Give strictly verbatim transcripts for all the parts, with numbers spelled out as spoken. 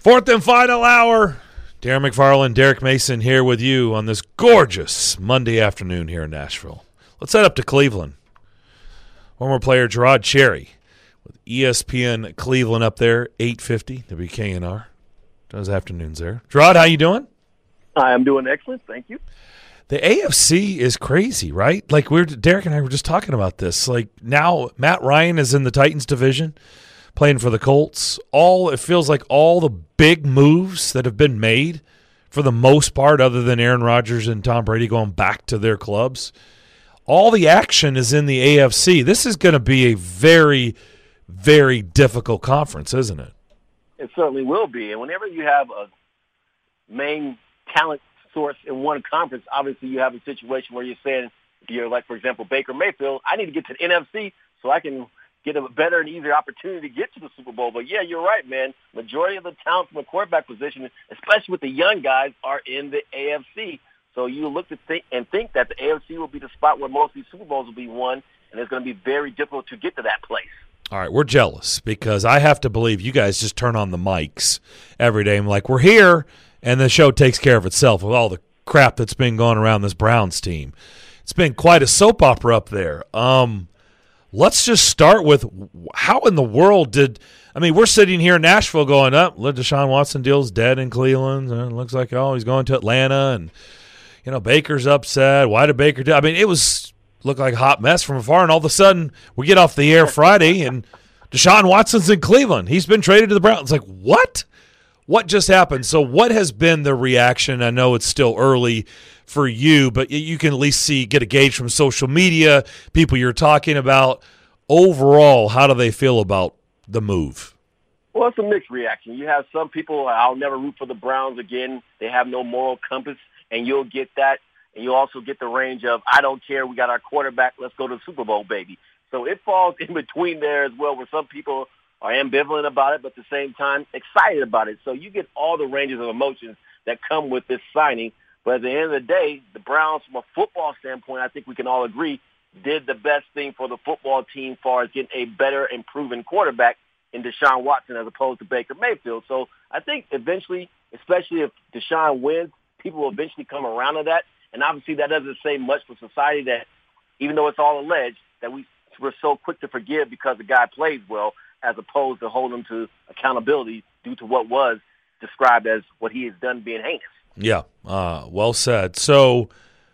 Fourth and final hour. Darren McFarland, Derek Mason here with you on this gorgeous Monday afternoon here in Nashville. Let's head up to Cleveland. Former player Jarrod Cherry with E S P N Cleveland up there, eight fifty, W K N R. Those afternoons there. Jarrod, how you doing? Hi, I'm doing excellent. Thank you. The A F C is crazy, right? Like we're Derek and I were just talking about this. Like now Matt Ryan is in the Titans division, playing for the Colts. All it feels like all the big moves that have been made, for the most part, other than Aaron Rodgers and Tom Brady going back to their clubs, all the action is in the A F C. This is going to be a very, very difficult conference, isn't it? It certainly will be. And whenever you have a main talent source in one conference, obviously you have a situation where you're saying, if you're like, for example, Baker Mayfield, I need to get to the N F C so I can get a better and easier opportunity to get to the Super Bowl. But, yeah, you're right, man. Majority of the talent from the quarterback position, especially with the young guys, are in the A F C. So you look to think and think that the A F C will be the spot where most of these Super Bowls will be won, and it's going to be very difficult to get to that place. All right, we're jealous because I have to believe you guys just turn on the mics every day and like, we're here, and the show takes care of itself with all the crap that's been going around this Browns team. It's been quite a soap opera up there. Um Let's just start with how in the world did – I mean, we're sitting here in Nashville going up. Oh, Deshaun Watson deal's dead in Cleveland. And it looks like, oh, he's going to Atlanta. And, you know, Baker's upset. Why did Baker do – I mean, it was looked like a hot mess from afar. And all of a sudden, we get off the air Friday, and Deshaun Watson's in Cleveland. He's been traded to the Browns. It's like, what? What just happened? So what has been the reaction? I know it's still early for you, but you can at least see, get a gauge from social media, people you're talking about. Overall, how do they feel about the move? Well, it's a mixed reaction. You have some people, I'll never root for the Browns again. They have no moral compass, and you'll get that. And you also get the range of, I don't care, we got our quarterback, let's go to the Super Bowl, baby. So it falls in between there as well, where some people are ambivalent about it, but at the same time excited about it. So you get all the ranges of emotions that come with this signing. But at the end of the day, the Browns, from a football standpoint, I think we can all agree, did the best thing for the football team as far as getting a better and proven quarterback in Deshaun Watson as opposed to Baker Mayfield. So I think eventually, especially if Deshaun wins, people will eventually come around to that. And obviously that doesn't say much for society that, even though it's all alleged, that we, we're so quick to forgive because the guy plays well as opposed to hold him to accountability due to what was described as what he has done being heinous. Yeah, uh, well said. So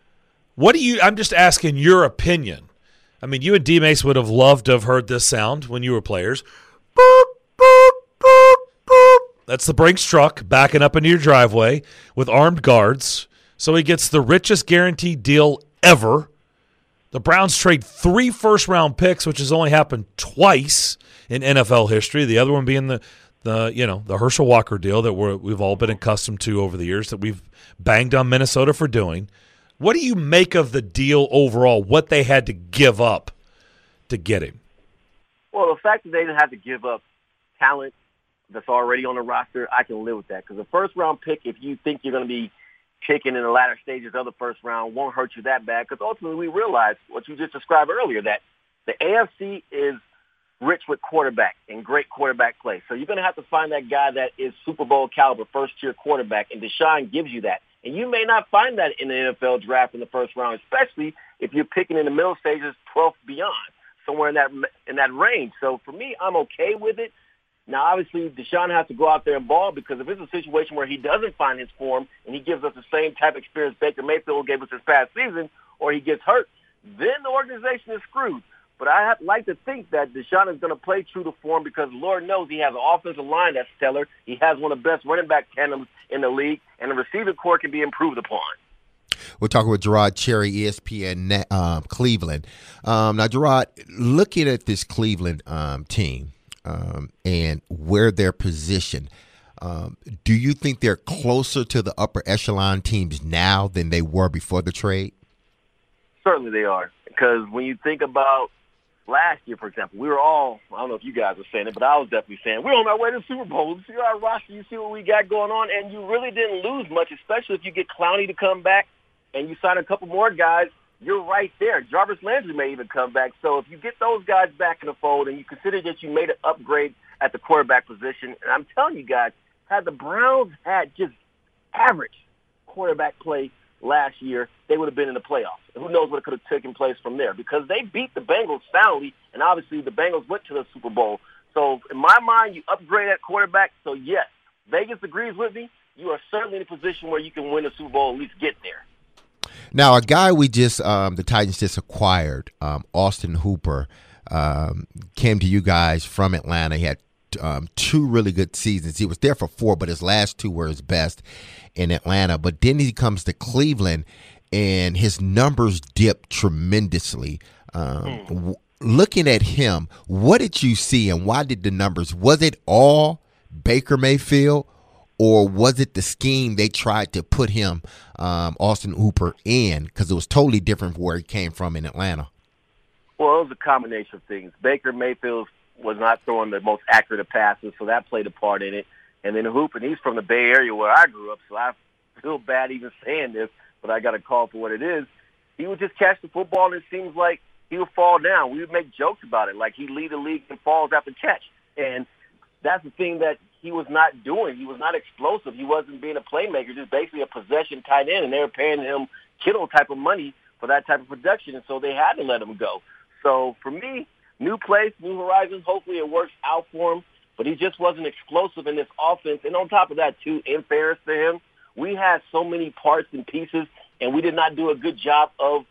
what do you – I'm just asking your opinion. I mean, you and D-Mace would have loved to have heard this sound when you were players. Boop, boop, boop, boop. That's the Brinks truck backing up into your driveway with armed guards. So he gets the richest guaranteed deal ever. The Browns trade three first-round picks, which has only happened twice in N F L history, the other one being the – The you know the Herschel Walker deal that we're, we've all been accustomed to over the years that we've banged on Minnesota for doing. What do you make of the deal overall, what they had to give up to get him? Well, the fact that they didn't have to give up talent that's already on the roster, I can live with that. Because the first-round pick, if you think you're going to be picking in the latter stages of the first round, won't hurt you that bad. Because ultimately we realize what you just described earlier, that the A F C is rich with quarterback and great quarterback play. So you're going to have to find that guy that is Super Bowl caliber, first-tier quarterback, and Deshaun gives you that. And you may not find that in the N F L draft in the first round, especially if you're picking in the middle stages, twelfth beyond, somewhere in that in that range. So for me, I'm okay with it. Now, obviously, Deshaun has to go out there and ball, because if it's a situation where he doesn't find his form and he gives us the same type of experience Baker Mayfield gave us this past season, or he gets hurt, then the organization is screwed. But I have, like to think that Deshaun is going to play true to form, because Lord knows he has an offensive line that's stellar. He has one of the best running back tandems in the league, and the receiver core can be improved upon. We're talking with Jarrod Cherry, E S P N um, Cleveland. Um, now, Jarrod, looking at this Cleveland um, team um, and where they're positioned, um, do you think they're closer to the upper echelon teams now than they were before the trade? Certainly they are, because when you think about last year, for example, we were all, I don't know if you guys were saying it, but I was definitely saying, we're on our way to the Super Bowl. You see our roster, you see what we got going on, and you really didn't lose much, especially if you get Clowney to come back and you sign a couple more guys. You're right there. Jarvis Landry may even come back. So if you get those guys back in the fold and you consider that you made an upgrade at the quarterback position, and I'm telling you guys, had the Browns had just average quarterback play last year, they would have been in the playoffs. And who knows what could have taken place from there, because they beat the Bengals soundly, and obviously the Bengals went to the Super Bowl. So in my mind, you upgrade at quarterback. So, yes, Vegas agrees with me. You are certainly in a position where you can win a Super Bowl, at least get there. Now, a guy we just, um, the Titans just acquired, um, Austin Hooper, um, came to you guys from Atlanta. He had um, two really good seasons. He was there for four, but his last two were his best in Atlanta. But then he comes to Cleveland, and his numbers dipped tremendously. Um, mm. w- looking at him, what did you see, and why did the numbers? Was it all Baker Mayfield, or was it the scheme they tried to put him, um, Austin Hooper, in? Because it was totally different from where he came from in Atlanta. Well, it was a combination of things. Baker Mayfield was not throwing the most accurate of passes, so that played a part in it. And then Hooper, and he's from the Bay Area where I grew up, so I feel bad even saying this, but I got to call for what it is. He would just catch the football, and it seems like he would fall down. We would make jokes about it, like he lead the league in falls after catch. And that's the thing that he was not doing. He was not explosive. He wasn't being a playmaker, just basically a possession tight end, and they were paying him Kittle type of money for that type of production, and so they had to let him go. So for me, new place, new horizons. Hopefully it works out for him, but he just wasn't explosive in this offense. And on top of that, too, in fairness to him, we had so many parts and pieces, and we did not do a good job of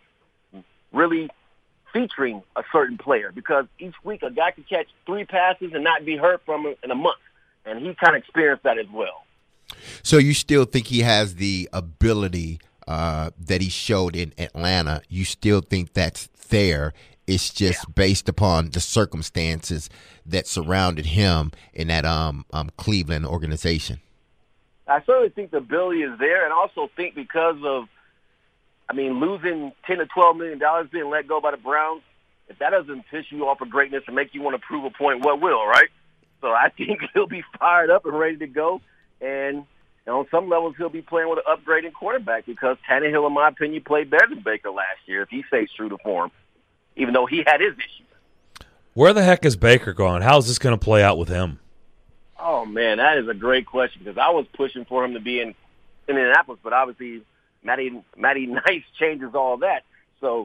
really featuring a certain player, because each week a guy could catch three passes and not be hurt from it in a month. And he kind of experienced that as well. So you still think he has the ability uh, that he showed in Atlanta? You still think that's there? It's just yeah. based upon the circumstances that surrounded him in that um, um, Cleveland organization. I certainly think the ability is there, and also think because of, I mean, losing ten to twelve million dollars, being let go by the Browns, if that doesn't piss you off of greatness and make you want to prove a point, what will, right? So I think he'll be fired up and ready to go. And, and on some levels, he'll be playing with an upgraded quarterback, because Tannehill, in my opinion, played better than Baker last year if he stays true to form, even though he had his issues. Where the heck is Baker going? How is this going to play out with him? Oh, man, that is a great question, because I was pushing for him to be in, in Indianapolis, but obviously Matty, Matty Nice changes all that. So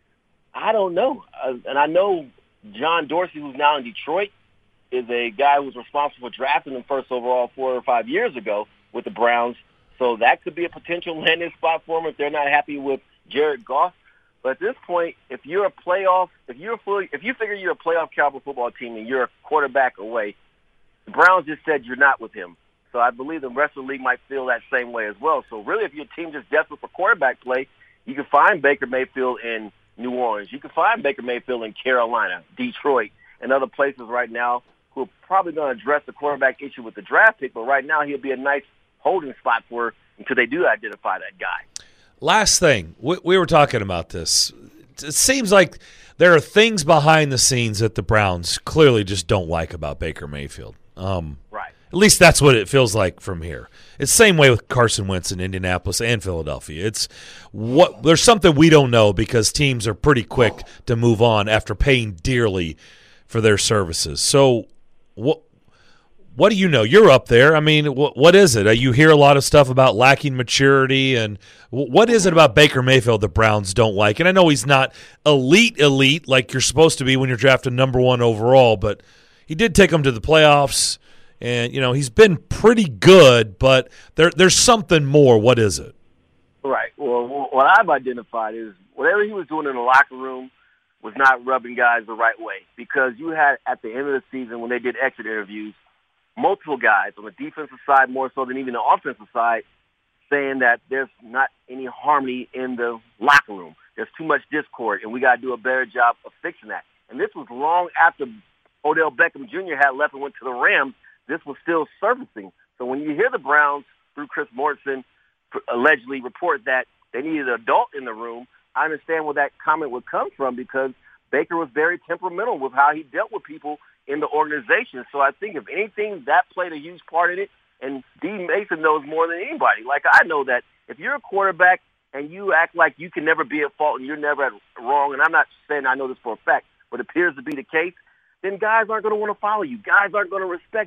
I don't know. Uh, and I know John Dorsey, who's now in Detroit, is a guy who was responsible for drafting him first overall four or five years ago with the Browns. So that could be a potential landing spot for him if they're not happy with Jared Goff. But at this point, if you're a playoff, if you're fully, if you figure you're a playoff caliber football team and you're a quarterback away, the Browns just said you're not with him. So I believe the rest of the league might feel that same way as well. So really, if your team just desperate for quarterback play, you can find Baker Mayfield in New Orleans. You can find Baker Mayfield in Carolina, Detroit, and other places right now who are probably going to address the quarterback issue with the draft pick. But right now, he'll be a nice holding spot for until they do identify that guy. Last thing, we, we were talking about this. It seems like there are things behind the scenes that the Browns clearly just don't like about Baker Mayfield. Um, right. At least that's what it feels like from here. It's the same way with Carson Wentz in Indianapolis and Philadelphia. It's what there's something we don't know, because teams are pretty quick to move on after paying dearly for their services. So what what do you know? You're up there. I mean, what what is it? You hear a lot of stuff about lacking maturity, and what is it about Baker Mayfield the Browns don't like? And I know he's not elite elite like you're supposed to be when you're drafted number one overall, but he did take them to the playoffs. And, you know, he's been pretty good, but there, there's something more. What is it? Right. Well, what I've identified is whatever he was doing in the locker room was not rubbing guys the right way, because you had, at the end of the season, when they did exit interviews, multiple guys on the defensive side, more so than even the offensive side, saying that there's not any harmony in the locker room. There's too much discord, and we got to do a better job of fixing that. And this was long after Odell Beckham Junior had left and went to the Rams. This was still surfacing. So when you hear the Browns, through Chris Mortensen, allegedly report that they needed an adult in the room, I understand where that comment would come from, because Baker was very temperamental with how he dealt with people in the organization. So I think, if anything, that played a huge part in it. And Dean Mason knows more than anybody. Like, I know that if you're a quarterback and you act like you can never be at fault and you're never at wrong, and I'm not saying I know this for a fact, but it appears to be the case, then guys aren't going to want to follow you. Guys aren't going to respect you.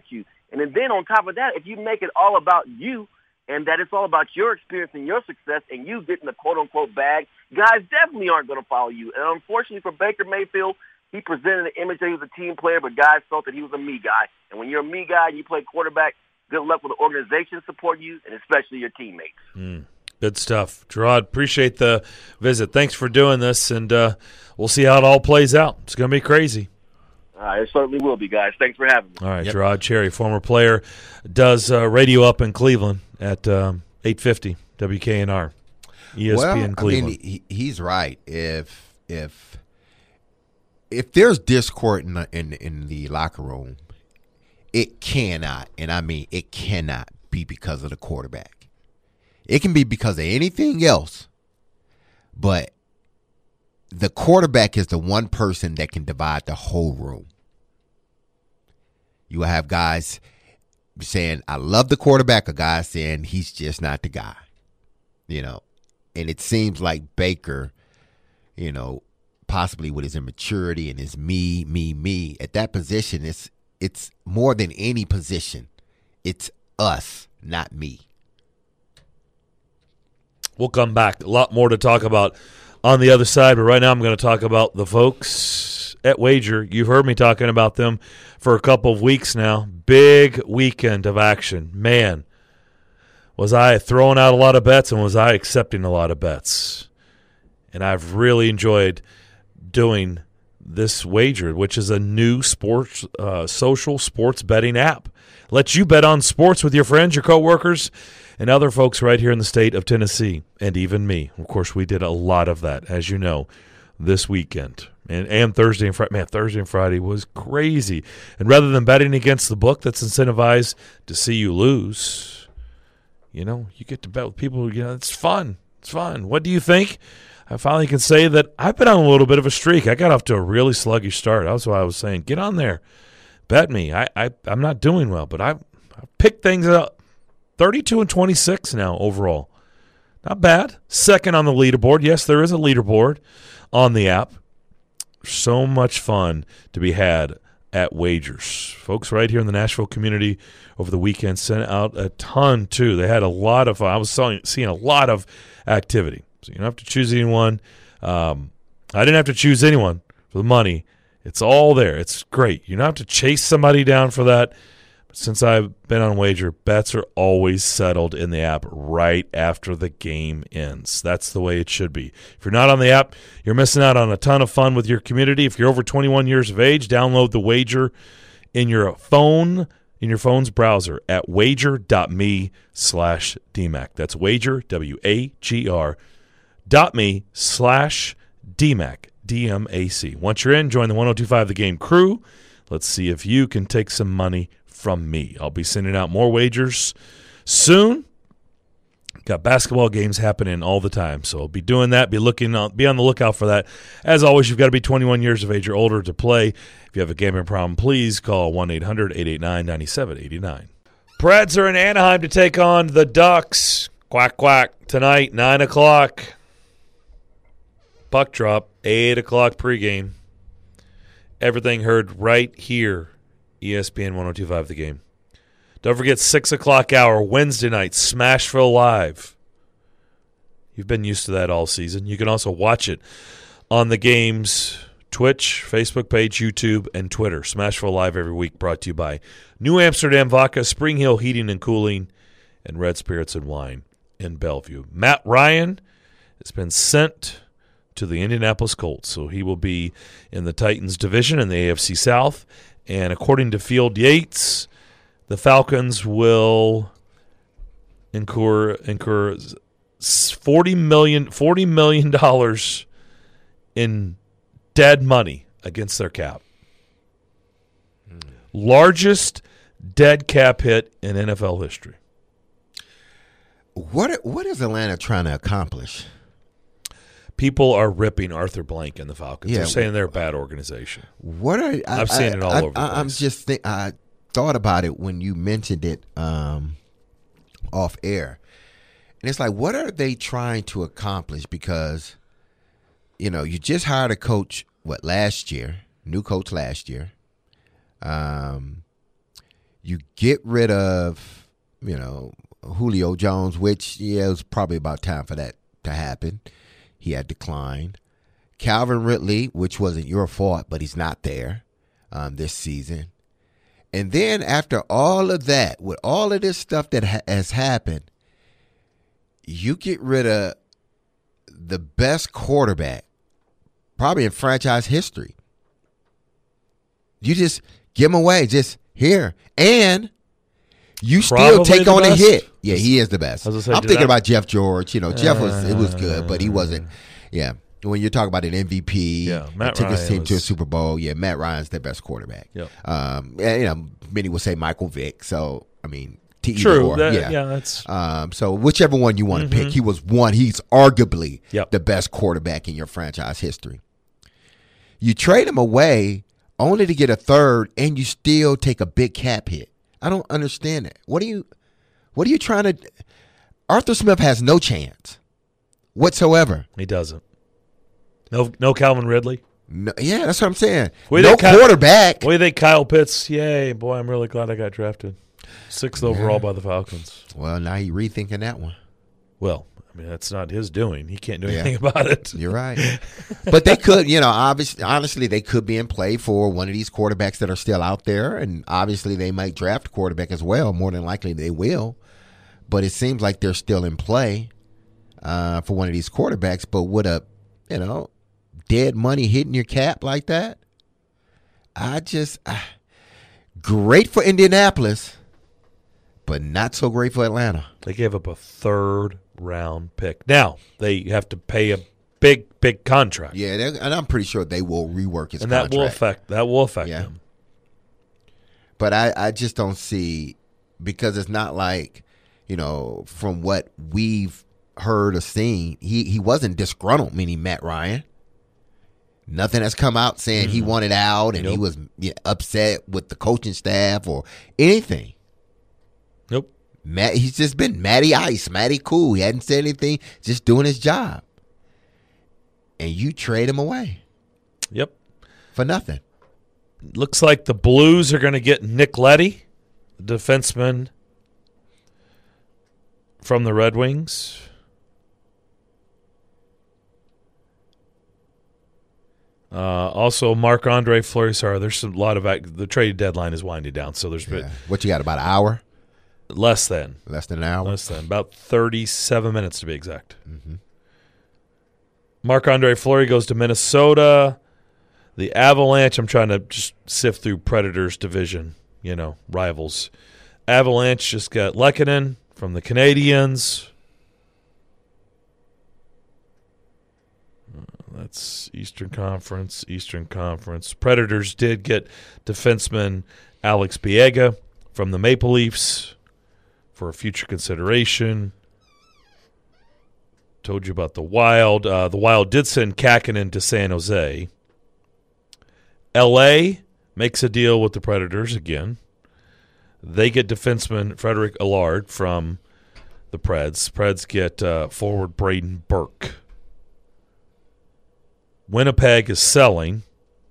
And then, then on top of that, if you make it all about you and that it's all about your experience and your success and you getting the quote-unquote bag, guys definitely aren't going to follow you. And unfortunately for Baker Mayfield, he presented an image that he was a team player, but guys felt that he was a me guy. And when you're a me guy and you play quarterback, good luck with the organization support you and especially your teammates. Mm. Good stuff. Gerard, appreciate the visit. Thanks for doing this, and uh, we'll see how it all plays out. It's going to be crazy. All right, it certainly will be, guys. Thanks for having me. All right, yep. Gerard Cherry, former player, does uh, radio up in Cleveland at um, eight fifty W K N R, E S P N well, Cleveland. I mean, he, he's right. If if if there's discord in the, in in the locker room, it cannot, and I mean it cannot be because of the quarterback. It can be because of anything else, but the quarterback is the one person that can divide the whole room. You will have guys saying, I love the quarterback, a guy saying he's just not the guy. You know, and it seems like Baker, you know, possibly with his immaturity and his me, me, me, at that position, it's it's more than any position. It's us, not me. We'll come back. A lot more to talk about on the other side, but right now I'm going to talk about the folks at Wager. You've heard me talking about them for a couple of weeks now. Big weekend of action. Man, was I throwing out a lot of bets and was I accepting a lot of bets? And I've really enjoyed doing this Wager, which is a new sports, uh, social sports betting app. Lets you bet on sports with your friends, your coworkers, and other folks right here in the state of Tennessee, and even me. Of course, we did a lot of that, as you know, this weekend. And, and Thursday and Friday. Man, Thursday and Friday was crazy. And rather than betting against the book that's incentivized to see you lose, you know, you get to bet with people. You know, it's fun. It's fun. What do you think? I finally can say that I've been on a little bit of a streak. I got off to a really sluggish start. That's why I was saying, get on there. Bet me. I, I, I'm not doing well, but I, I picked things up. thirty-two and twenty-six now overall. Not bad. Second on the leaderboard. Yes, there is a leaderboard on the app. So much fun to be had at Wagers. Folks right here in the Nashville community over the weekend sent out a ton, too. They had a lot of fun. I was seeing a lot of activity. So you don't have to choose anyone. Um, I didn't have to choose anyone for the money. It's all there. It's great. You don't have to chase somebody down for that. But since I've been on Wager, bets are always settled in the app right after the game ends. That's the way it should be. If you're not on the app, you're missing out on a ton of fun with your community. If you're over twenty-one years of age, download the Wager in your phone, in your phone's browser at wager.me slash DMAC. That's wager, W A G R, dot me slash DMAC. D M A C. Once you're in, join the one oh two point five The Game crew. Let's see if you can take some money from me. I'll be sending out more wagers soon. Got basketball games happening all the time, so I'll be doing that. Be looking on, be on the lookout for that. As always, you've got to be twenty-one years of age or older to play. If you have a gambling problem, please call one eight hundred eight eight nine nine seven eight nine. Preds are in Anaheim to take on the Ducks. Quack, quack. Tonight, nine o'clock. Puck drop, eight o'clock pregame. Everything heard right here, E S P N one oh two point five The Game. Don't forget, six o'clock hour, Wednesday night, Smashville Live. You've been used to that all season. You can also watch it on the game's Twitch, Facebook page, YouTube, and Twitter. Smashville Live every week, brought to you by New Amsterdam Vodka, Spring Hill Heating and Cooling, and Red Spirits and Wine in Bellevue. Matt Ryan has been sent to the Indianapolis Colts, so he will be in the Titans division in the A F C South. And according to Field Yates, the Falcons will incur incur forty million forty million dollars in dead money against their cap. Hmm. Largest dead cap hit in N F L history. What what is Atlanta trying to accomplish? People are ripping Arthur Blank and the Falcons. Yeah. They're saying they're a bad organization. What are I, I've seen I, it all I, over the I, place. I'm just think, I thought about it when you mentioned it um, off air, and it's like, what are they trying to accomplish? Because you know, you just hired a coach. What last year? New coach last year. Um, You get rid of, you know, Julio Jones, which, yeah, it was probably about time for that to happen. He had declined. Calvin Ridley, which wasn't your fault, but he's not there um, this season. And then after all of that, with all of this stuff that ha- has happened, you get rid of the best quarterback probably in franchise history. You just give him away, just here. And you still Probably take the on best. a hit. Yeah, he is the best. I was I'm gonna say, did thinking I- about Jeff George. You know, Jeff was it was good, but he Uh, wasn't. Yeah, when you're talking about an M V P, Yeah, Matt and took his Ryan team to a was- Super Bowl. Yeah, Matt Ryan's the best quarterback. Yep. Um, and, you know, many would say Michael Vick. So I mean, to either True. or, That- yeah. yeah, that's Um, so whichever one you want to pick, he was one. He's arguably Yep. the best quarterback in your franchise history. You trade him away only to get a third, and you still take a big cap hit. I don't understand it. What are you? What are you trying to? Arthur Smith has no chance whatsoever. he doesn't. No, no Calvin Ridley. No, yeah, that's what I'm saying. What do you no think Kyle- quarterback. What do you think, Kyle Pitts? Yay, boy! I'm really glad I got drafted. Sixth overall by the Falcons. Well, now you rethinking that one. Well, I mean that's not his doing. He can't do Yeah. anything about it. You're right. But they could, you know, obviously, honestly, they could be in play for one of these quarterbacks that are still out there. And obviously, they might draft a quarterback as well. More than likely, they will. But it seems like they're still in play uh, for one of these quarterbacks. But with a, you know, dead money hitting your cap like that, I just, uh, great for Indianapolis, but not so great for Atlanta. They gave up a third round pick. Now they have to pay a big, big contract, Yeah, they're- and I'm pretty sure they will rework his and contract. that will affect that will affect Yeah. them. But I, I just don't see, because it's not like, you know, from what we've heard or seen, he, he wasn't disgruntled, meaning Matt Ryan. Nothing has come out saying he wanted out and he Nope. was you know, upset with the coaching staff or anything. Nope. Matt, he's just been Matty Ice, Matty Cool. He hadn't said anything, just doing his job. And you trade him away Yep. for nothing. Looks like the Blues are going to get Nick Leddy, the defenseman from the Red Wings. Uh, also, Marc-Andre Fleury. Sorry, there's a lot of act- the trade deadline is winding down, so there's been Yeah. What you got, about an hour? less than Less than an hour? less than about thirty-seven minutes to be exact. Marc-Andre Fleury goes to Minnesota. The Avalanche. I'm trying to just sift through Predators division, you know, rivals. Avalanche just got Lehkonen from the Canadiens. That's Eastern Conference, Eastern Conference. Predators did get defenseman Alex Biega from the Maple Leafs for a future consideration. Told you about the Wild. Uh, the Wild did send Kakinen to San Jose. L A makes a deal with the Predators again. They get defenseman Frederick Allard from the Preds. Preds get uh, forward Braden Burke. Winnipeg is selling.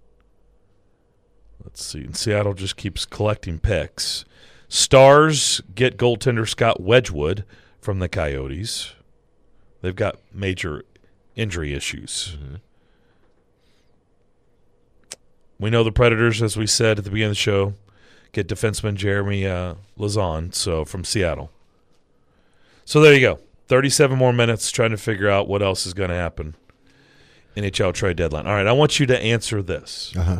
Let's see. And Seattle just keeps collecting picks. Stars get goaltender Scott Wedgwood from the Coyotes. They've got major injury issues. Mm-hmm. We know the Predators, as we said at the beginning of the show, get defenseman Jeremy uh, Lazon, so from Seattle. So there you go. thirty-seven more minutes trying to figure out what else is going to happen. N H L trade deadline. All right, I want you to answer this. Uh-huh.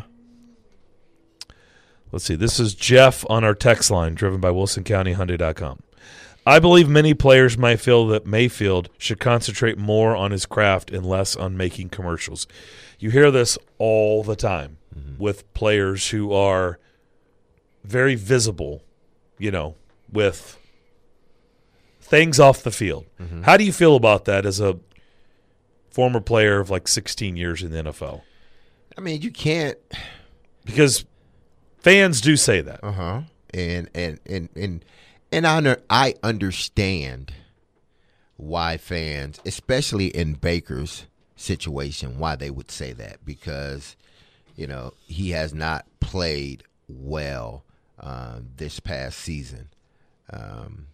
Let's see. This is Jeff on our text line, driven by Wilson County Hyundai dot com. I believe many players might feel that Mayfield should concentrate more on his craft and less on making commercials. You hear this all the time mm-hmm. with players who are very visible, you know, with things off the field. Mm-hmm. How do you feel about that as a former player of like sixteen years in the N F L? I mean, you can't, because fans do say that. Uh huh. And and and and and I under, I understand why fans, especially in Baker's situation, why they would say that, because you know he has not played well uh, this past season. Um,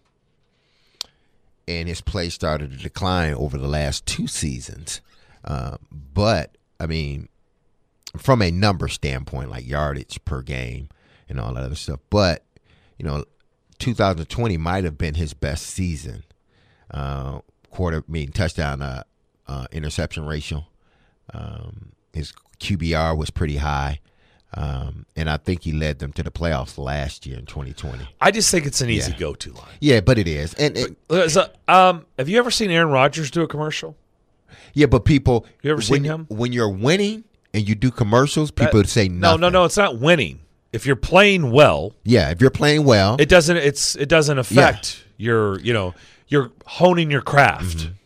and his play started to decline over the last two seasons. Uh, but, I mean, from a number standpoint, like yardage per game and all that other stuff. But, you know, two thousand twenty might have been his best season. Uh, quarter, I mean, touchdown, uh, uh, interception ratio. Um, his Q B R was pretty high. Um, and I think he led them to the playoffs last year in twenty twenty. I just think it's an easy Yeah. go-to line. Yeah, but it is. And it, So, um, have you ever seen Aaron Rodgers do a commercial? yeah, but people, You ever when, seen him? when you're winning and you do commercials, people That- say No, nothing. no, no. It's not winning. If you're playing well, Yeah, if you're playing well, it doesn't. It's it doesn't affect your. You know, you're honing your craft. Mm-hmm.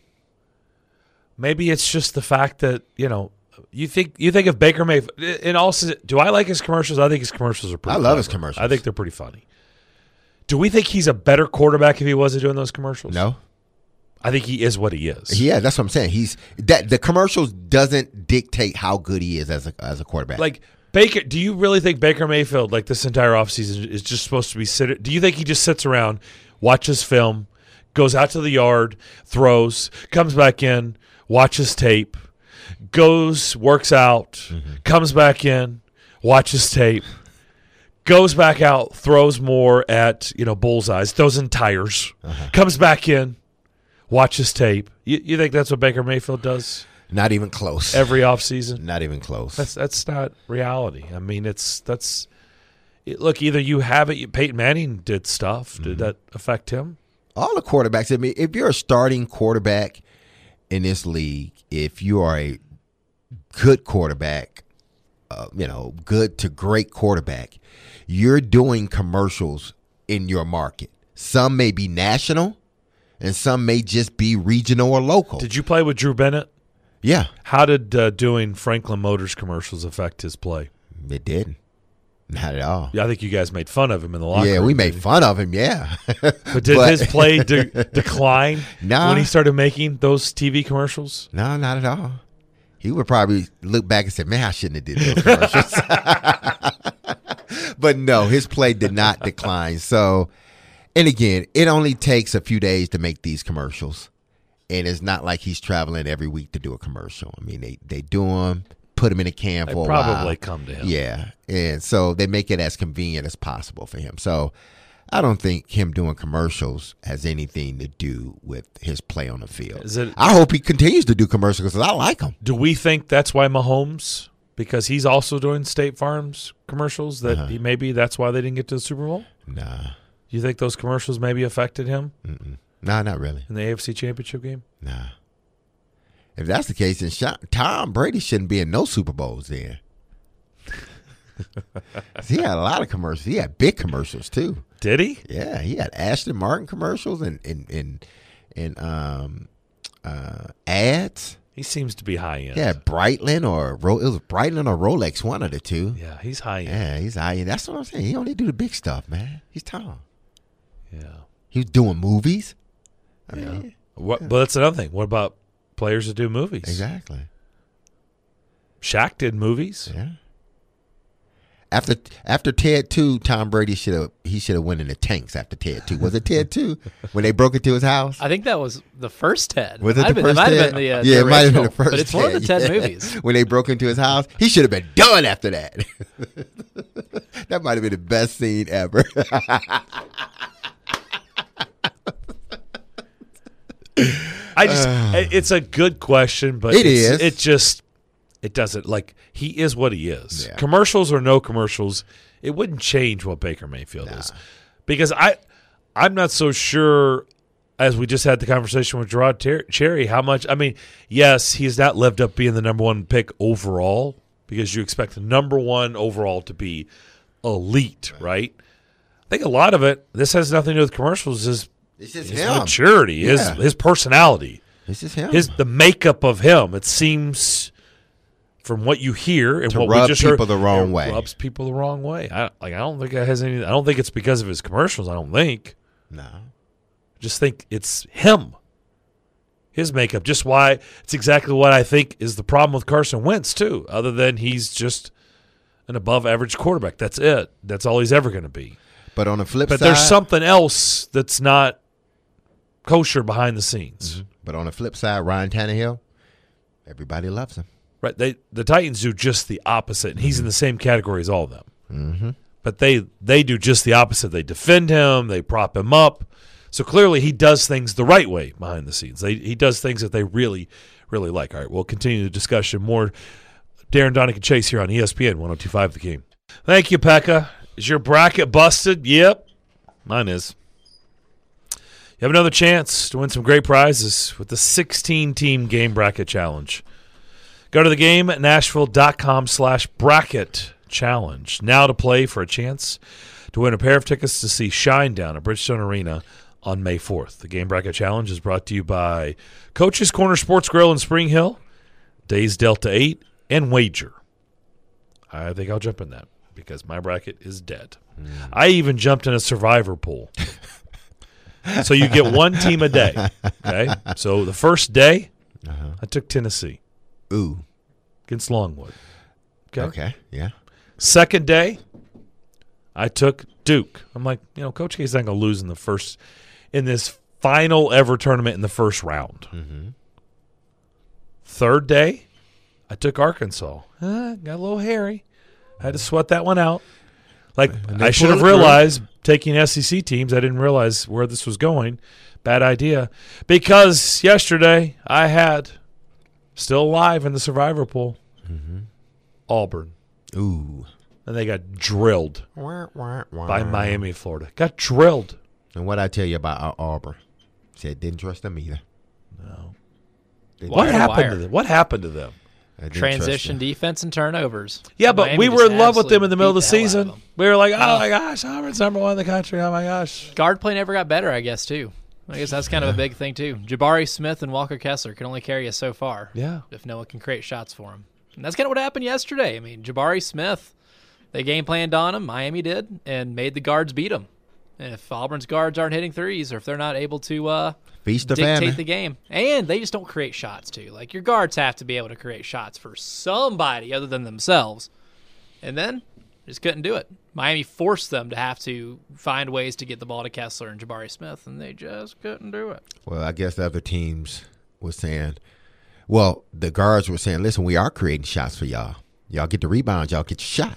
Maybe it's just the fact that you know. You think you think of Baker Mayfield. In all, do I like his commercials? I think his commercials are pretty. I love his clever. commercials. I think they're pretty funny. Do we think he's a better quarterback if he wasn't doing those commercials? no. I think he is what he is. Yeah, that's what I'm saying. He's that the commercials doesn't dictate how good he is as a as a quarterback. Like Baker, do you really think Baker Mayfield, like this entire offseason, is just supposed to be sit? Do you think he just sits around, watches film, goes out to the yard, throws, comes back in, watches tape, goes, works out, Mm-hmm. comes back in, watches tape, goes back out, throws more at you know bullseyes, throws in tires, Uh-huh. comes back in, watches tape. You, you think that's what Baker Mayfield does Not even close. every offseason? Not even close. That's that's not reality. I mean, it's that's it, look. Either you have it. You, Peyton Manning did stuff. Mm-hmm. Did that affect him? All the quarterbacks. I mean, if you're a starting quarterback in this league, if you are a good quarterback, uh, you know, good to great quarterback, you're doing commercials in your market. Some may be national, and some may just be regional or local. Did you play with Drew Bennett? Yeah, How did uh, doing Franklin Motors commercials affect his play? it didn't. Not at all. Yeah, I think you guys made fun of him in the locker Yeah, room. we made fun of him. Yeah, But did his play de- decline Nah. when he started making those T V commercials? No, not at all. He would probably look back and say, "Man, I shouldn't have did those commercials." But no, his play did not decline. So, and again, it only takes a few days to make these commercials, and it's not like he's traveling every week to do a commercial. I mean, they they do them, put him in a can They for a probably while. come to him. Yeah, and so they make it as convenient as possible for him. So, I don't think him doing commercials has anything to do with his play on the field. Is it- I hope he continues to do commercials because I like him. Do we think that's why Mahomes, because he's also doing State Farm's commercials, that Uh-huh. he maybe that's why they didn't get to the Super Bowl? Nah, You think those commercials maybe affected him Mm-mm. nah, not really. in the A F C Championship game? Nah. If that's the case, then Sha- Tom Brady shouldn't be in no Super Bowls then. He had a lot of commercials. He had big commercials too. Did he? Yeah, he had Ashton Martin commercials and and and, and um uh ads. He seems to be high end. He had Breitling or Ro- it was Breitling or Rolex, one of the two. Yeah, he's high end. Yeah, he's high. That's what I'm saying. He only do the big stuff, man. He's Tom. Yeah. He was doing movies. I Yeah. mean, What, but that's another thing. What about players that do movies? exactly. Shaq did movies. Yeah. After after Ted two, Tom Brady should have he should have went in the tanks after Ted two. Was it Ted two when they broke into his house? I think that was the first Ted. Was it Might the have been- first It might Ted? have been the, uh, yeah, the it might have been the original, first. but it's one of the Ted yeah. movies. When they broke into his house, he should have been done after that. That might have been the best scene ever. I just it's a good question, but It it's, is. it just it doesn't like he is what he is. Yeah. Commercials or no commercials, it wouldn't change what Baker Mayfield is. Because I I'm not so sure as we just had the conversation with Gerard Ter- Cherry how much I mean, yes, he's not lived up being the number one pick overall because you expect the number one overall to be elite, right? I think a lot of it, this has nothing to do with commercials, is It's just his him. maturity, Yeah. his his personality. It's just him. His the makeup of him. It seems from what you hear and To what rub we just people heard, the wrong it way. rubs people the wrong way. I like. I don't think it has any. I don't think it's because of his commercials. I don't think. no. I just think it's him. His makeup. Just why it's exactly what I think is the problem with Carson Wentz too. Other than he's just an above average quarterback. That's it. That's all he's ever going to be. But on the flip But side, there's something else that's not kosher behind the scenes. Mm-hmm. But on the flip side, Ryan Tannehill, everybody loves him. Right? They the Titans do just the opposite, and he's Mm-hmm. in the same category as all of them. Mm-hmm. But they they do just the opposite. They defend him. They prop him up. So clearly, he does things the right way behind the scenes. They, he does things that they really, really like. All right, we'll continue the discussion more. Darren Donick Chase here on E S P N one oh two point five The Game. Thank you, Pekka. Is your bracket busted? Yep, mine is. You have another chance to win some great prizes with the sixteen-team game bracket challenge. Go to the game at nashville.com slash bracket challenge now to play for a chance to win a pair of tickets to see Shinedown at Bridgestone Arena on May fourth. The Game Bracket Challenge is brought to you by Coach's Corner Sports Grill in Spring Hill, Days Delta eight, and Wager. I think I'll jump in that because my bracket is dead. Mm. I even jumped in a survivor pool. So you get one team a day. Okay. So the first day, uh-huh. I took Tennessee. Ooh. Against Longwood. Okay. Okay. Yeah. Second day, I took Duke. I'm like, you know, Coach K's not going to lose in the first, in this final ever tournament in the first round. Mm-hmm. Third day, I took Arkansas. Uh, got a little hairy. I had to sweat that one out. Like, I should have realized taking S E C teams, I didn't realize where this was going. Bad idea. Because yesterday I had, still alive in the survivor pool, mm-hmm. Auburn. Ooh. And they got drilled wah, wah, wah. by Miami, Florida. Got drilled. And what I tell you about Auburn? Said didn't trust them either. No. Didn't What Wire to happened wire. to them? What happened to them? I didn't Transition trust them. defense and turnovers. Yeah, but Miami we were just in love with them in absolutely the middle of the beat hell out season. them. We were like, oh, Oh. my gosh, Auburn's number one in the country. Oh, my gosh. Guard play never got better, I guess, too. I guess that's kind of a big thing, too. Jabari Smith and Walker Kessler can only carry us so far. Yeah. If no one can create shots for him. And that's kind of what happened yesterday. I mean, Jabari Smith, they game planned on him, Miami did, and made the guards beat him. And if Auburn's guards aren't hitting threes or if they're not able to uh, Feast or dictate famine. the game. And they just don't create shots, too. Like, your guards have to be able to create shots for somebody other than themselves. And then just couldn't do it. Miami forced them to have to find ways to get the ball to Kessler and Jabari Smith, and they just couldn't do it. Well, I guess the other teams were saying, well, the guards were saying, listen, we are creating shots for y'all. Y'all get the rebound, y'all get your shot.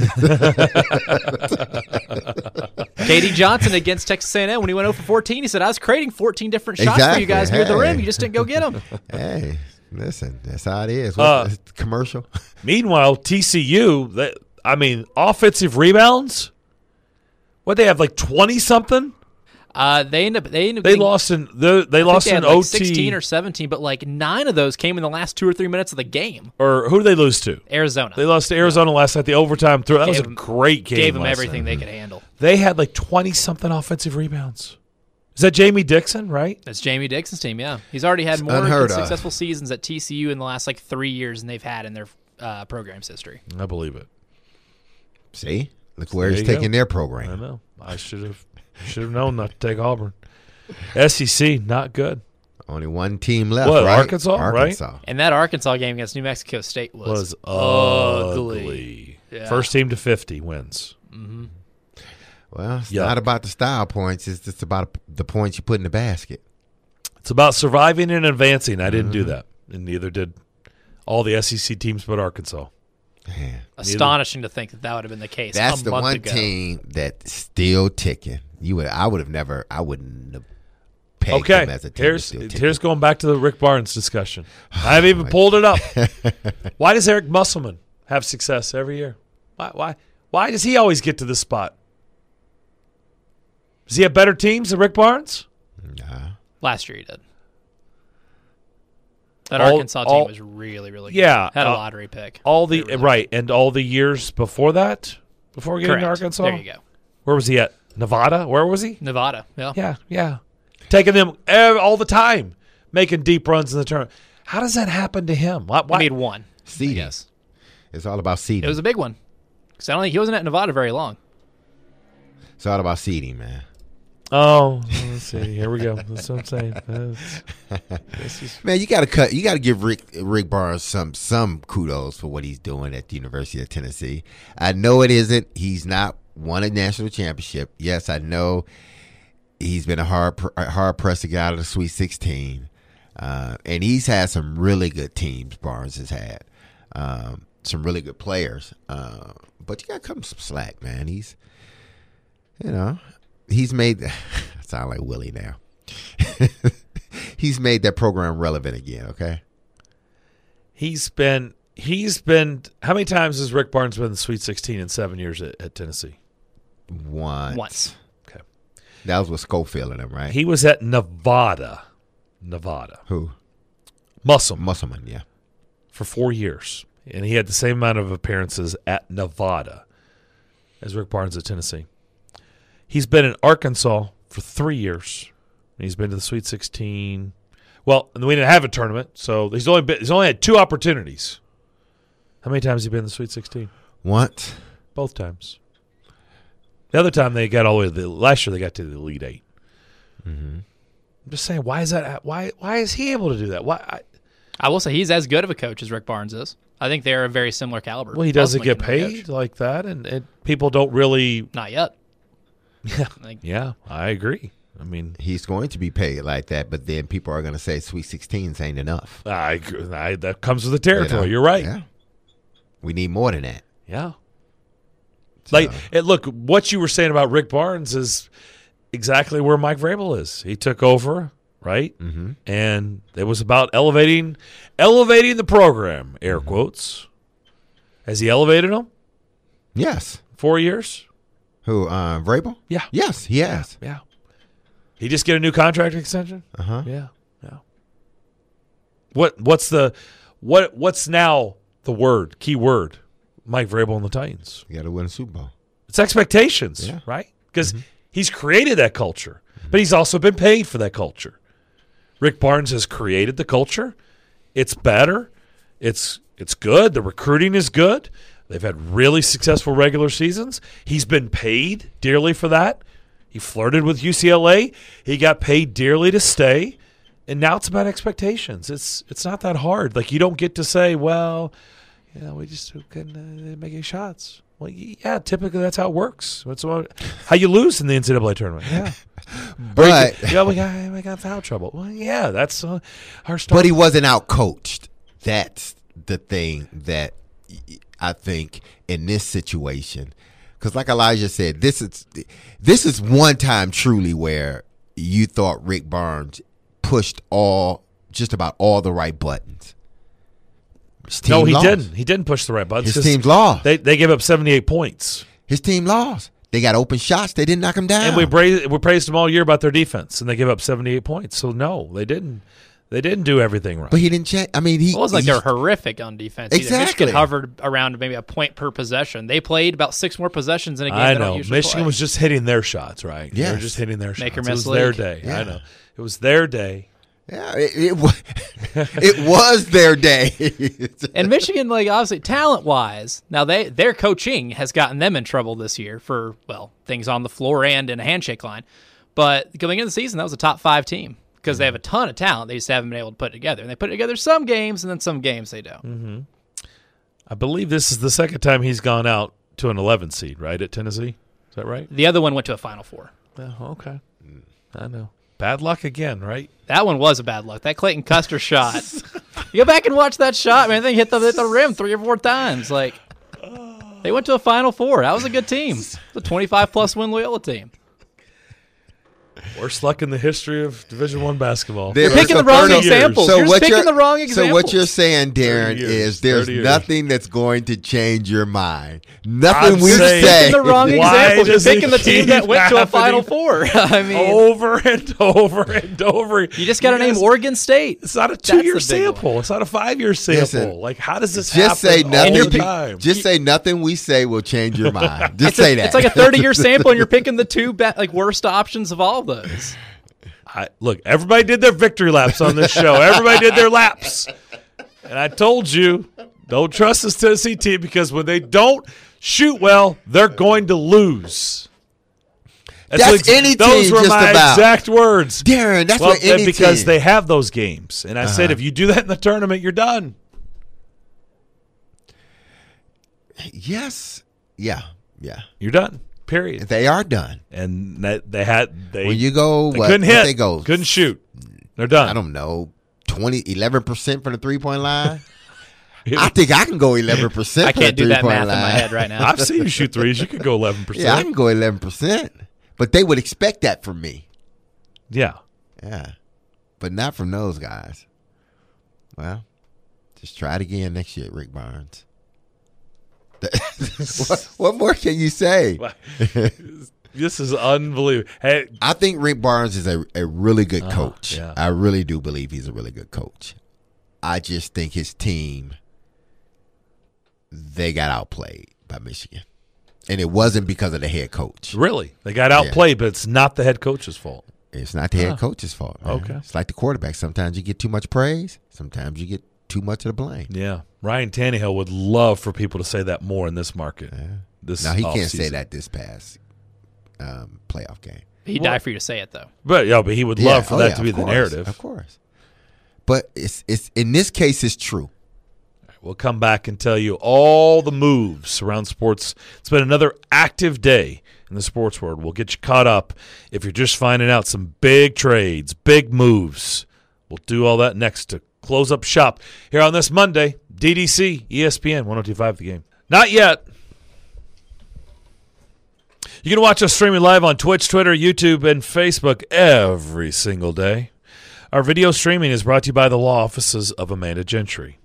K D Johnson against Texas A and M when he went oh for fourteen, he said, I was creating fourteen different shots for you Exactly. guys near the rim. Hey. You just didn't go get them. Hey, listen, that's how it is. Uh, What's the commercial? Meanwhile, T C U, they, I mean, offensive rebounds, what, they have like twenty-something? Uh, they ended up they ended up They getting, lost in the they I think lost they in had like O T. sixteen or seventeen, but like nine of those came in the last two or three minutes of the game. Or who did they lose to? Arizona. They lost to Arizona last night, the overtime throw. That was Gave a them- great game. Gave them last everything night. they could handle. They had like twenty-something offensive rebounds. Is that Jamie Dixon, right? That's Jamie Dixon's team, yeah. He's already had more unheard of. successful seasons at T C U in the last like three years than they've had in their uh, program's history. I believe it. See? Look where There he's you taking go. their I program. know. I should have should have known not to take Auburn. S E C, not good. Only one team left, What, right? Arkansas, right? Arkansas. And that Arkansas game against New Mexico State was, Was ugly. ugly. Yeah. First team to fifty wins. Well, it's Yuck. not about the style points. It's just about the points you put in the basket. It's about surviving and advancing. I didn't do that, and neither did all the S E C teams but Arkansas. Man, Astonishing to think that that would have been the case that's a the month one ago. team that's still ticking. You would, I would have never, I wouldn't have pegged Okay, them as a team. here's that's still ticking. here's going back to the Rick Barnes discussion. I haven't even pulled it up. Why does Eric Musselman have success every year? Why why why does he always get to this spot? Does he have better teams than Rick Barnes? Nah. Last year he did. That All- Arkansas all- team was really, really good. Yeah, Had a uh, lottery pick. All the They really right, and all the years before that, before getting Correct. to Arkansas. There you go. Where was he at? Nevada? Where was he? Nevada. Yeah. Yeah, yeah. Taking them ev- all the time, making deep runs in the tournament. How does that happen to him? Why? He why? made one. Seeding. Yes. It's all about seeding. It was a big one. Because I don't think he wasn't at Nevada very long. it's all about seeding, man. Oh, let's see. Here we go. That's what I'm saying. That's- this is- Man, you gotta cut. You gotta give Rick Rick Barnes some some kudos for what he's doing at the University of Tennessee. I know it isn't. He's not won a national championship. Yes, I know he's been a hard hard pressed to get out of the Sweet sixteen, uh, and he's had some really good teams. Barnes has had um, some really good players, uh, but you got to cut him some slack, man. He's, you know, he's made. I sound like Willie now. He's made that program relevant again. Okay, he's been. He's been. How many times has Rick Barnes been in the Sweet sixteen in seven years at, at Tennessee? Once. Once. Okay. That was with Schofield and him, right? He was at Nevada. Nevada. Who? Musselman. Musselman, yeah. For four years. And he had the same amount of appearances at Nevada as Rick Barnes at Tennessee. He's been in Arkansas for three years. He's been to the Sweet sixteen. Well, we didn't have a tournament, so he's only been, he's only had two opportunities. How many times has he been in the Sweet sixteen? Once. Both times. The other time they got all the way to the last year they got to the Elite Eight. Mm-hmm. I'm just saying, why is that? Why why is he able to do that? Why? I, I will say he's as good of a coach as Rick Barnes is. I think they're a very similar caliber. well, he doesn't Musselman get can be a paid coach. like that, and, and people don't really. Not yet. Yeah, Like, yeah, I agree. I mean, He's going to be paid like that, but then people are going to say Sweet sixteens ain't enough. I, agree. I that comes with the territory. You know? You're right. Yeah. We need more than that. Yeah. So- Like, and look, what you were saying about Rick Barnes is exactly where Mike Vrabel is. He took over, right? Mm-hmm. And it was about elevating, elevating the program. Air Mm-hmm. quotes. Has he elevated them? Yes. Four years. Who, uh, Vrabel? Yeah. Yes, he has. Yeah. He just get a new contract extension? Uh-huh. Yeah. Yeah. What? What's the? What? What's now the word? Key word? Mike Vrabel and the Titans. You got to win a Super Bowl. It's expectations, Yeah. right? Because he's created that culture, but he's also been paid for that culture. Rick Barnes has created the culture. It's better. It's it's good. The recruiting is good. They've had really successful regular seasons. He's been paid dearly for that. He flirted with U C L A. He got paid dearly to stay. And now it's about expectations. It's it's not that hard. Like, you don't get to say, well, you know, we just couldn't uh, make any shots. Well, yeah, typically that's how it works. That's what, how you lose in the N C double A tournament. Yeah. But yeah, we got we got foul trouble. Well, yeah, that's uh, our start. but he wasn't out coached. That's the thing that I think in this situation, because like Elijah said, this is this is one time truly where you thought Rick Barnes pushed all just about all the right buttons. His team no, he lost. didn't. He didn't push the right buttons. His 'cause team's lost. They they gave up seventy-eight points, His team lost. They got open shots. They didn't knock him down. and we praised we praised them all year about their defense, and they gave up seventy-eight points. So no, they didn't. They didn't do everything right. but he didn't change. I mean, he Well, it was like he- they're horrific on defense. either. Exactly. Michigan hovered around maybe a point per possession. They played about six more possessions in a game. I they don't know usually Michigan play. was just hitting their shots, right? They were Yes. just hitting their Make or shots. It miss was their league. day. Yeah. I know it was their day. Yeah, it, it, wa- it was their day. And Michigan, like obviously talent wise, now they their coaching has gotten them in trouble this year for well things on the floor and in a handshake line. But going into the season, that was a top five team because they have a ton of talent. They just haven't been able to put it together. And they put it together some games, and then some games they don't. I believe this is the second time he's gone out to an eleven seed, right, at Tennessee. Is that right? The other one went to a Final Four. Yeah, okay. I know. Bad luck again, right? That one was a bad luck. That Clayton Custer shot. You go back and watch that shot, man. They hit the, hit the rim three or four times. Like they went to a Final Four. That was a good team. It's a twenty-five plus win Loyola team. Worst luck in the history of Division One basketball. There- You're picking so the wrong thirty years. examples. You're just picking the wrong So examples. what you're saying, Darren, thirty years, is there's thirty years. nothing that's going to change your mind. Nothing I'm we saying- say. Picking the wrong Why examples. You're does it picking the team keep that went to a Final happening? Four. I mean, over and over and over. you just got to name guys- Oregon State. It's not a That's the two-year big sample. It's not a five-year sample. Listen, like, how does this just happen say all nothing. the you- time? Just say nothing we say will change your mind. Just It's, say a, that. it's like a thirty-year sample, and you're picking the two be- like worst options of all of those. I, look, everybody did their victory laps on this show. Everybody did their laps. And I told you, don't trust this Tennessee team because when they don't shoot well, they're going to lose. That's any Those team were just my about. exact words. Darren, that's well, what any because team. they have those games. And I said, if you do that in the tournament, you're done. Yes. Yeah. Yeah. You're done. Period. They are done. And that they had they When you go, they what, couldn't what hit, they go? couldn't shoot. They're done. I don't know, twenty, eleven percent from the three-point line? I think I can go eleven percent I from the can't do that three-point math line. in my head right now. I've seen you shoot threes. You could go eleven percent. Yeah, I can go eleven percent. But they would expect that from me. Yeah. Yeah. But not from those guys. Well, just try it again next year, Rick Barnes. what, what more can you say? This is unbelievable. Hey, I think Rick Barnes is a, a really good Oh, coach. yeah. I really do believe he's a really good coach. I just think his team, they got outplayed by Michigan. And it wasn't because of the head coach. really, they got outplayed, but it's not the head coach's fault. It's not the head Huh. coach's fault. Man. Okay. It's like the quarterback. Sometimes you get too much praise. Sometimes you get too much of the blame. Yeah, Ryan Tannehill would love for people to say that more in this market. This Now, he can't say offseason. that this past um, playoff game. He'd die for you to say it, though. But yeah, but he would Yeah, love for oh, that yeah, to be of the course, narrative. Of course. But it's it's in this case, it's true. We'll come back and tell you all the moves around sports. It's been another active day in the sports world. We'll get you caught up if you're just finding out some big trades, big moves. We'll do all that next to close up shop here on this Monday. D D C, E S P N, one oh two point five The Game. Not yet. You can watch us streaming live on Twitch, Twitter, YouTube, and Facebook every single day. Our video streaming is brought to you by the law offices of Amanda Gentry.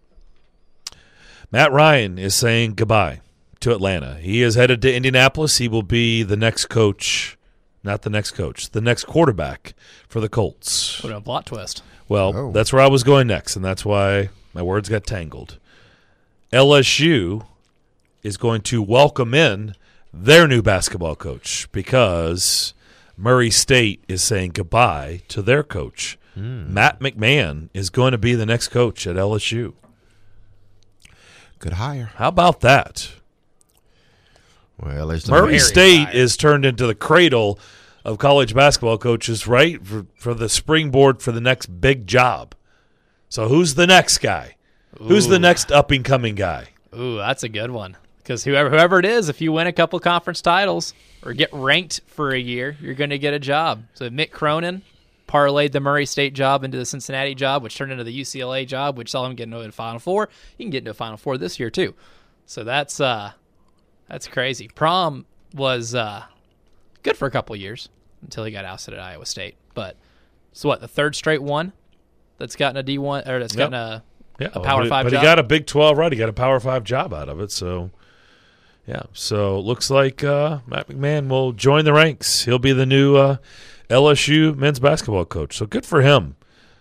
Matt Ryan is saying goodbye to Atlanta. He is headed to Indianapolis. He will be the next coach, not the next coach, the next quarterback for the Colts. What a plot twist. Well, Oh. that's where I was going next, and that's why my words got tangled. L S U is going to welcome in their new basketball coach because Murray State is saying goodbye to their coach. Matt McMahon is going to be the next coach at L S U. Good hire. How about that? Well, there's Murray Very State high. is turned into the cradle of college basketball coaches, right, for, for the springboard for the next big job. So who's the next guy? Who's the Ooh. next up-and-coming guy? Ooh, that's a good one. Because whoever whoever it is, if you win a couple conference titles or get ranked for a year, you're going to get a job. So Mick Cronin parlayed the Murray State job into the Cincinnati job, which turned into the U C L A job, which saw him get into a Final Four. You can get into a Final Four this year too. So that's uh, that's crazy. Prom was uh, good for a couple years until he got ousted at Iowa State. But so what? The third straight one that's gotten a D one or that's Yep. gotten a Yeah, a Power but, Five but job. he got a Big twelve, right? He got a Power Five job out of it. So, yeah. So looks like uh, Matt McMahon will join the ranks. He'll be the new uh, L S U men's basketball coach. So good for him.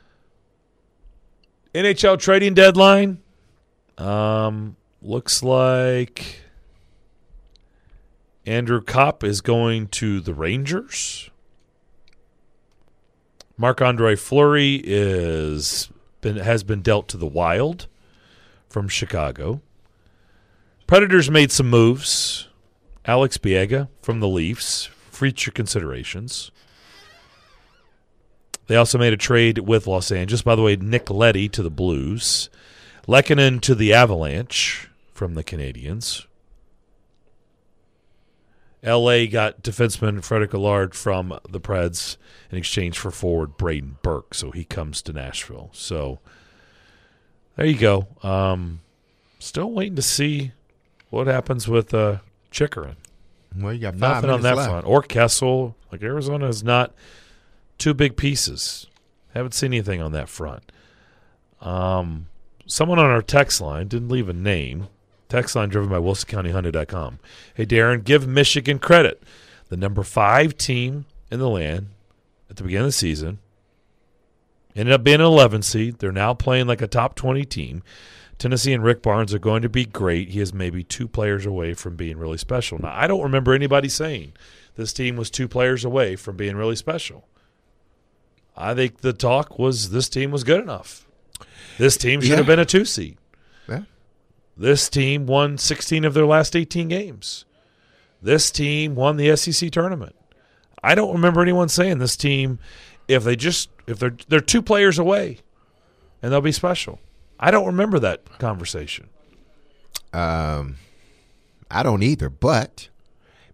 N H L trading deadline. Um, looks like Andrew Kopp is going to the Rangers. Marc-Andre Fleury is been has been dealt to the Wild from Chicago. Predators made some moves. Alex Biega from the Leafs, future considerations. They also made a trade with Los Angeles. By the way, Nick Leddy to the Blues. Lehkonen to the Avalanche from the Canadiens. L A got defenseman Frederick Allard from the Preds in exchange for forward Braden Burke, so he comes to Nashville. So there you go. Um, still waiting to see what happens with uh, Chikrin. Well, you got five Nothing on minutes that left. front. Or Kessel. Like Arizona is not two big pieces. Haven't seen anything on that front. Um, someone on our text line didn't leave a name. Text line driven by Wilson County Hyundai dot com. Hey, Darren, give Michigan credit. The number five team in the land at the beginning of the season ended up being an eleven seed. They're now playing like a top twenty team. Tennessee and Rick Barnes are going to be great. He is maybe two players away from being really special. Now, I don't remember anybody saying this team was two players away from being really special. I think the talk was this team was good enough. This team should Yeah. have been a two seed. Yeah. This team won sixteen of their last eighteen games. This team won the S E C tournament. I don't remember anyone saying this team, if they just if they're they're two players away, and they'll be special. I don't remember that conversation. Um, I don't either, but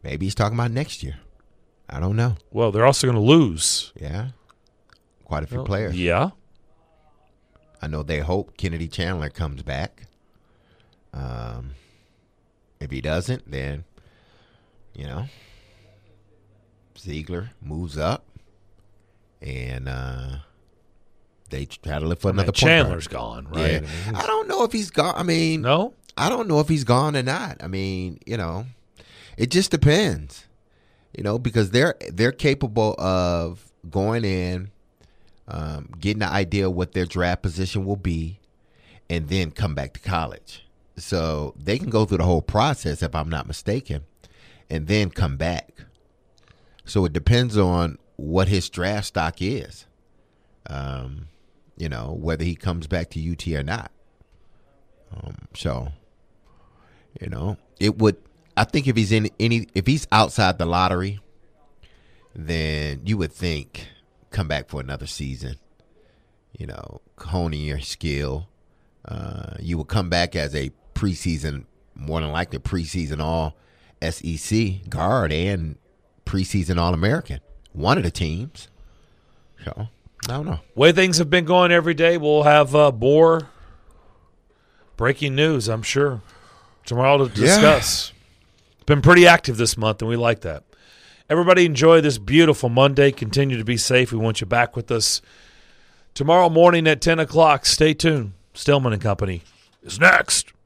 Maybe he's talking about next year. I don't know. Well, they're also going to lose. Yeah. Quite a few Well, players. Yeah. I know they hope Kennedy Chandler comes back. Um, if he doesn't, then, you know, Ziegler moves up. And uh, they try to look for I mean, another point Chandler's guard. gone, right? Yeah. I mean, he's- I don't know if he's gone. I mean, no? I don't know if he's gone or not. I mean, you know, it just depends. You know, because they're they're capable of going in, um, getting the idea of what their draft position will be, and then come back to college. So they can go through the whole process, if I'm not mistaken, and then come back. So it depends on what his draft stock is. Um, you know, whether he comes back to U T or not. Um, so, you know, it would. I think if he's in any, if he's outside the lottery, then you would think come back for another season. You know, honing your skill. Uh, you would come back as a preseason, more than likely preseason All S E C guard and preseason All American. One of the teams. So I don't know. Way things have been going every day, we'll have uh, more breaking news, I'm sure, tomorrow to discuss. It's been pretty active this month, and we like that. Everybody enjoy this beautiful Monday. Continue to be safe. We want you back with us tomorrow morning at ten o'clock. Stay tuned. Stillman and Company is next.